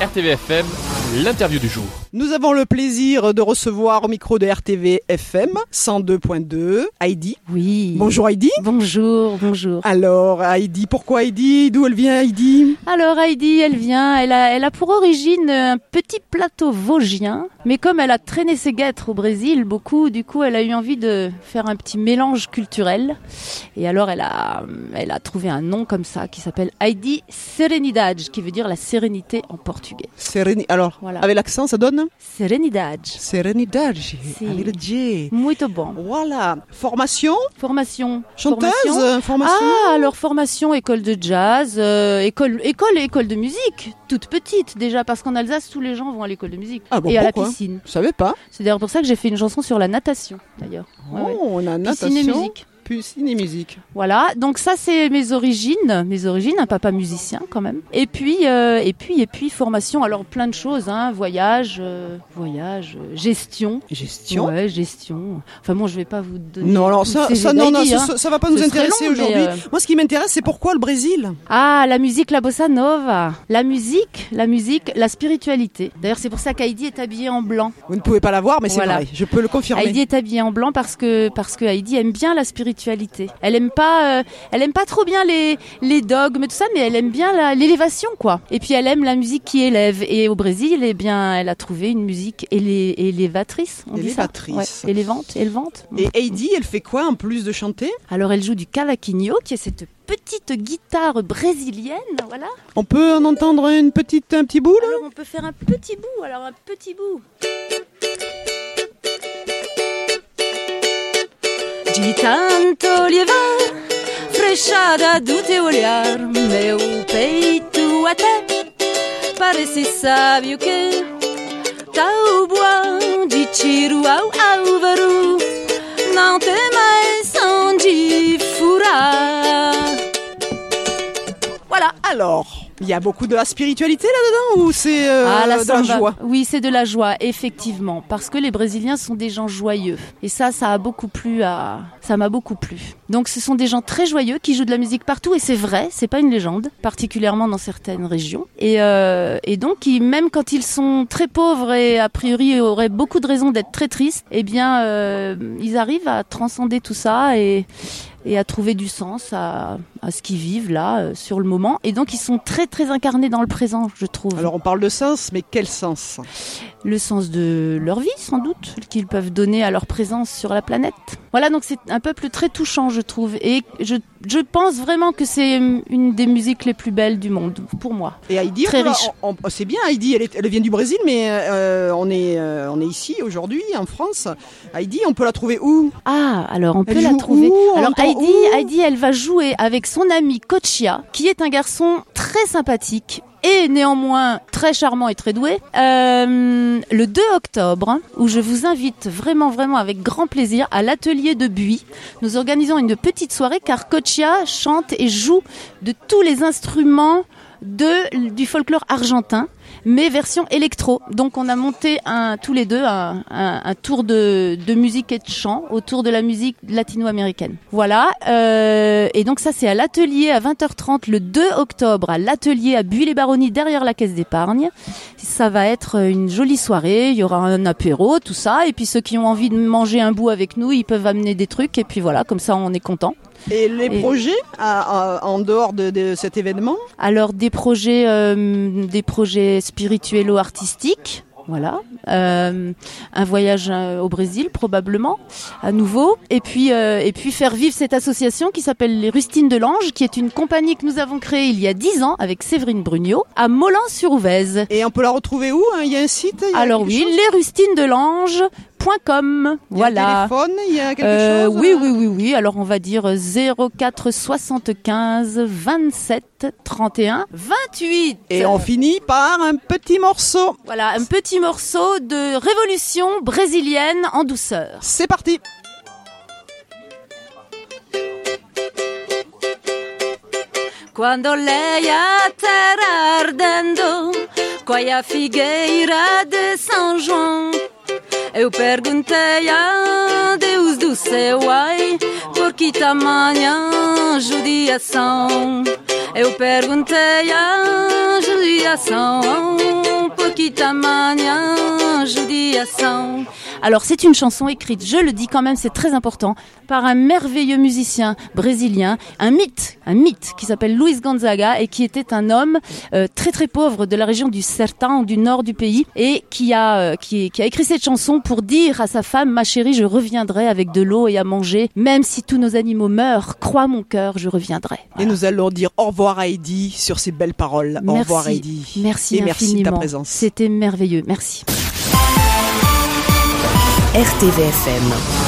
RTVFM, l'interview du jour. Nous avons le plaisir de recevoir au micro de RTVFM 102.2 Heidi. Oui. Bonjour Heidi. Bonjour. Alors Heidi, pourquoi Heidi? D'où elle vient Heidi? Alors Heidi, elle a pour origine un petit plateau vosgien, mais comme elle a traîné ses guêtres au Brésil beaucoup, du coup elle a eu envie de faire un petit mélange culturel. Et alors elle a trouvé un nom comme ça qui s'appelle Heidi Serenidade, qui veut dire la sérénité en portugais. Alors, voilà. Avec l'accent, ça donne Serenidade. Serenidade, avec le J. Muito bon. Voilà. Formation. Chanteuse. Formation. Ah, alors formation, école de jazz, école de musique, toute petite déjà, parce qu'en Alsace, tous les gens vont à l'école de musique et à la piscine. Je savais pas. C'est d'ailleurs pour ça que j'ai fait une chanson sur la natation, d'ailleurs. On a natation. Piscine et musique. Piscine et musique. Voilà, donc ça c'est mes origines, un papa musicien quand même. Et puis formation, alors plein de choses, voyage, gestion. Gestion. Ouais, gestion. Enfin bon, je vais pas vous donner. Non, alors ça va pas nous intéresser long, aujourd'hui. Moi, ce qui m'intéresse, c'est pourquoi le Brésil. Ah, la musique, la bossa nova, la musique, la spiritualité. D'ailleurs, c'est pour ça qu'Heidi est habillée en blanc. Vous ne pouvez pas la voir, mais c'est vrai. Je peux le confirmer. Heidi est habillée en blanc parce que Heidi aime bien la spiritualité. Elle aime pas trop bien les dogmes et tout ça, mais elle aime bien l'élévation, quoi. Et puis elle aime la musique qui élève. Et au Brésil, eh bien, elle a trouvé une musique élévatrice. Élévatrice. Ouais, élevante. Et Heidi, elle fait quoi en plus de chanter? Alors elle joue du cavaquinho, qui est cette petite guitare brésilienne, voilà. On peut en entendre un petit bout là? Alors on peut faire un petit bout. De tanto levar frechada do teu olhar, meu peito até parece, sabe o quê? Tauboa de tiro ao álvaro, não tem mais onde furar. Voilà, alors, il y a beaucoup de la spiritualité là-dedans ou c'est de la joie? Oui, c'est de la joie, effectivement, parce que les Brésiliens sont des gens joyeux. Et ça m'a beaucoup plu. Donc ce sont des gens très joyeux qui jouent de la musique partout, et c'est vrai, c'est pas une légende, particulièrement dans certaines régions. Et donc, même quand ils sont très pauvres et a priori auraient beaucoup de raisons d'être très tristes, eh bien, ils arrivent à transcender tout ça et à trouver du sens à ce qu'ils vivent là, sur le moment. Et donc, ils sont très, très incarnés dans le présent, je trouve. Alors, on parle de sens, mais quel sens? Le sens de leur vie, sans doute, qu'ils peuvent donner à leur présence sur la planète. Voilà, donc c'est un peuple très touchant, je trouve. Et je pense vraiment que c'est une des musiques les plus belles du monde, pour moi. Et Heidi, très riche. C'est bien, Heidi, elle vient du Brésil, mais on est ici, aujourd'hui, en France. Heidi, on peut la trouver où? Ah, alors on peut la trouver. Alors Heidi, elle va jouer avec son ami Kochia, qui est un garçon très sympathique et néanmoins très charmant et très doué, le 2 octobre, où je vous invite vraiment avec grand plaisir à l'atelier de Buis. Nous organisons une petite soirée car Kochia chante et joue de tous les instruments du folklore argentin, mais version électro. Donc on a monté tous les deux un tour de musique et de chant autour de la musique latino-américaine. Voilà, et donc ça c'est à l'atelier à 20h30 le 2 octobre, à l'atelier à Buis-les-Baronnies derrière la caisse d'épargne. Ça va être une jolie soirée, il y aura un apéro, tout ça, et puis ceux qui ont envie de manger un bout avec nous, ils peuvent amener des trucs, et puis voilà, comme ça on est content. Et les projets en dehors de cet événement? Alors des projets spirituello-artistiques, voilà, un voyage au Brésil probablement à nouveau, et puis faire vivre cette association qui s'appelle les Rustines de l'Ange, qui est une compagnie que nous avons créée il y a 10 ans avec Séverine Brugnot à Mollans-sur-Ouvèze. Et on peut la retrouver où? Il y a un site? Alors oui, lesrustinesdelange.com. Voilà. Il y a un téléphone, il y a quelque chose? Oui. Alors on va dire 04 75 27 31 28. Et on finit par un petit morceau. Voilà, un petit morceau de révolution brésilienne en douceur. C'est parti. Quando lei a terra ardendo, coi a figueira de São João, eu perguntei a Deus do céu, ai, por que tamanha judiação? Eu perguntei a Alors c'est une chanson écrite, je le dis quand même, c'est très important, par un merveilleux musicien brésilien, un mythe qui s'appelle Luis Gonzaga et qui était un homme très très pauvre de la région du Sertão, du nord du pays, et qui a écrit cette chanson pour dire à sa femme: ma chérie, je reviendrai avec de l'eau et à manger, même si tous nos animaux meurent, crois mon cœur, je reviendrai. Voilà. Et nous allons dire au revoir à Heidi sur ces belles paroles. Merci. Au revoir Heidi. Merci et infiniment. merci de ta présence. C'était merveilleux, merci. RTVFM